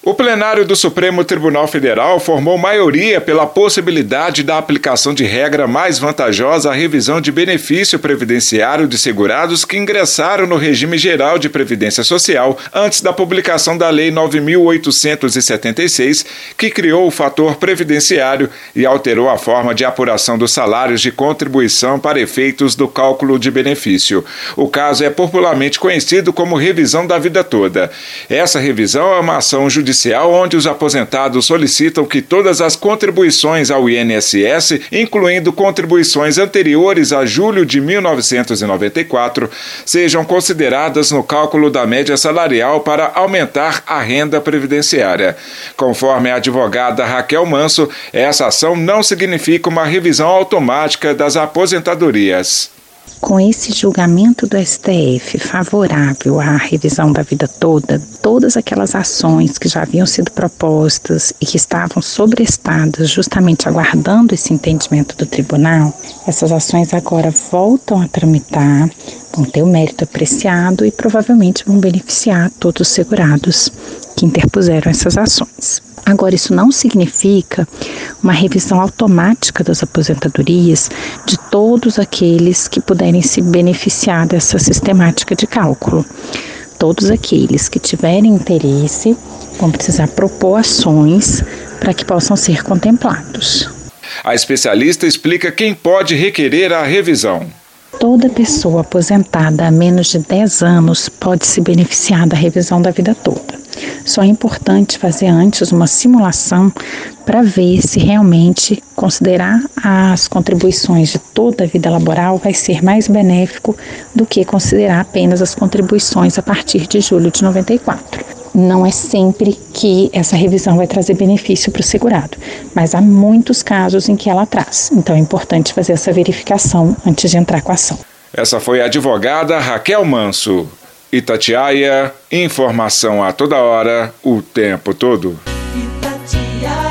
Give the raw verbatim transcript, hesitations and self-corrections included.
O plenário do Supremo Tribunal Federal formou maioria pela possibilidade da aplicação de regra mais vantajosa à revisão de benefício previdenciário de segurados que ingressaram no regime geral de previdência social antes da publicação da Lei nove mil oitocentos e setenta e seis, que criou o fator previdenciário e alterou a forma de apuração dos salários de contribuição para efeitos do cálculo de benefício. O caso é popularmente conhecido como revisão da vida toda. Essa revisão é uma ação judicial onde os aposentados solicitam que todas as contribuições ao I N S S, incluindo contribuições anteriores a julho de mil novecentos e noventa e quatro, sejam consideradas no cálculo da média salarial para aumentar a renda previdenciária. Conforme a advogada Raquel Manso, essa ação não significa uma revisão automática das aposentadorias. Com esse julgamento do S T F favorável à revisão da vida toda, todas aquelas ações que já haviam sido propostas e que estavam sobrestadas justamente aguardando esse entendimento do tribunal, essas ações agora voltam a tramitar, vão ter o mérito apreciado e provavelmente vão beneficiar todos os segurados que interpuseram essas ações. Agora, isso não significa uma revisão automática das aposentadorias de todos aqueles que puderem se beneficiar dessa sistemática de cálculo. Todos aqueles que tiverem interesse vão precisar propor ações para que possam ser contemplados. A especialista explica quem pode requerer a revisão. Toda pessoa aposentada há menos de dez anos pode se beneficiar da revisão da vida toda. Só é importante fazer antes uma simulação para ver se realmente considerar as contribuições de toda a vida laboral vai ser mais benéfico do que considerar apenas as contribuições a partir de julho de noventa e quatro. Não é sempre que essa revisão vai trazer benefício para o segurado, mas há muitos casos em que ela traz. Então é importante fazer essa verificação antes de entrar com a ação. Essa foi a advogada Raquel Manso. Itatiaia, informação a toda hora, o tempo todo. Itatiaia.